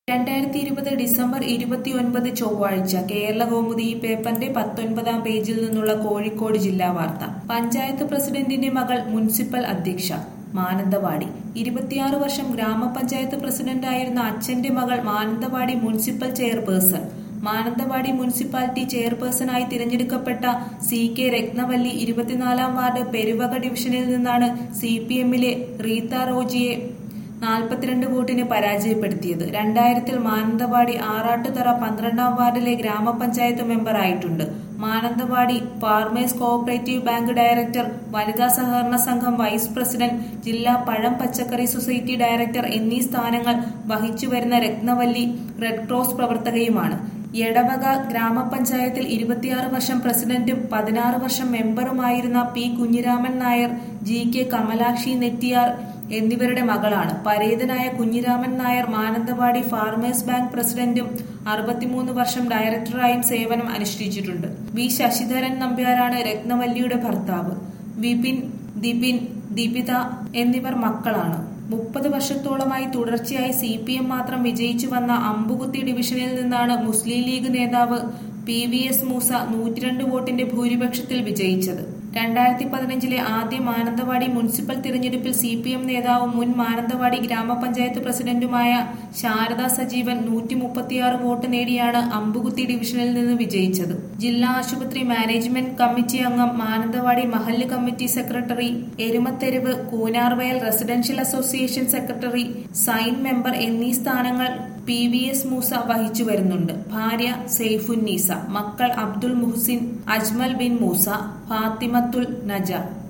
2020 December 29 ചൊവ്വാഴ്ച കേരളകൗമുദി ഈ പേപ്പറിന്റെ 19-ാം പേജിൽ നിന്നുള്ള കോഴിക്കോട് ജില്ലാ വാർത്ത. പഞ്ചായത്ത് പ്രസിഡന്റിന്റെ മകൾ മുനിസിപ്പൽ അധ്യക്ഷ. മാനന്തവാടി 26 വർഷം ഗ്രാമപഞ്ചായത്ത് പ്രസിഡന്റായിരുന്ന അച്ഛന്റെ മകൾ Mananthavady municipal chairperson. Mananthavady municipality ചെയർപേഴ്സണായി തിരഞ്ഞെടുക്കപ്പെട്ട CK രത്നവല്ലി 24-ാം വാർഡ് പെരുവക ഡിവിഷനിൽ നിന്നാണ് CPM-ലെ റീത്ത റോജിയെ 42 വോട്ടിന് പരാജയപ്പെടുത്തിയത്. 2000-ൽ മാനന്തവാടി ആറാട്ടുതറ 12-ാം വാർഡിലെ ഗ്രാമപഞ്ചായത്ത് മെമ്പറായിട്ടുണ്ട്. Mananthavady farmers cooperative bank director, വനിതാ സഹകരണ സംഘം വൈസ് പ്രസിഡന്റ്, ജില്ലാ പഴം പച്ചക്കറി സൊസൈറ്റി ഡയറക്ടർ എന്നീ സ്ഥാനങ്ങൾ വഹിച്ചുവരുന്ന രത്നവല്ലി റെഡ് ക്രോസ് പ്രവർത്തകയുമാണ്. എടവക ഗ്രാമപഞ്ചായത്തിൽ 26 വർഷം പ്രസിഡന്റും 16 വർഷം മെമ്പറുമായിരുന്ന P. കുഞ്ഞിരാമൻ നായർ, GK കമലാക്ഷി നെറ്റിയാർ എന്നിവരുടെ മകളാണ്. പരേതനായ കുഞ്ഞിരാമൻ നായർ മാനന്തവാടി ഫാർമേഴ്സ് ബാങ്ക് പ്രസിഡന്റും 63 വർഷം ഡയറക്ടറായും സേവനം അനുഷ്ഠിച്ചിട്ടുണ്ട്. V. ശശിധരൻ നമ്പ്യാരാണ് രത്നവല്ലിയുടെ ഭർത്താവ്. വിപിൻ, ദിപിൻ, ദിപിത എന്നിവർ മക്കളാണ്. 30 വർഷത്തോളമായി തുടർച്ചയായി CPM മാത്രം വിജയിച്ചു വന്ന അമ്പുകുത്തി ഡിവിഷനിൽ നിന്നാണ് മുസ്ലിം ലീഗ് നേതാവ് PVS മൂസ 102 വോട്ടിന്റെ ഭൂരിപക്ഷത്തിൽ വിജയിച്ചത്. 2015-ലെ ആദ്യ മാനന്തവാടി മുനിസിപ്പൽ തിരഞ്ഞെടുപ്പിൽ CPM നേതാവും മുൻ മാനന്തവാടി ഗ്രാമപഞ്ചായത്ത് പ്രസിഡന്റുമായ ശാരദ സജീവൻ 136 വോട്ട് നേടിയാണ് അമ്പുകുത്തി ഡിവിഷനിൽ നിന്ന് വിജയിച്ചത്. ജില്ലാ ആശുപത്രി മാനേജ്മെന്റ് കമ്മിറ്റി അംഗം, മാനന്തവാടി മഹല്ല് committee secretary, Erumatheruvu Koonarvayal residential association secretary, സൈൻ മെമ്പർ എന്നീ സ്ഥാനങ്ങൾ PVS മൂസ വഹിച്ചു വരുന്നുണ്ട്. ഭാര്യ സെയ്ഫുന്നീസ, മക്കൾ അബ്ദുൽ മുഹ്സിൻ, അജ്മൽ ബിൻ മൂസ, ഫാത്തിമത്തുൽ നജ.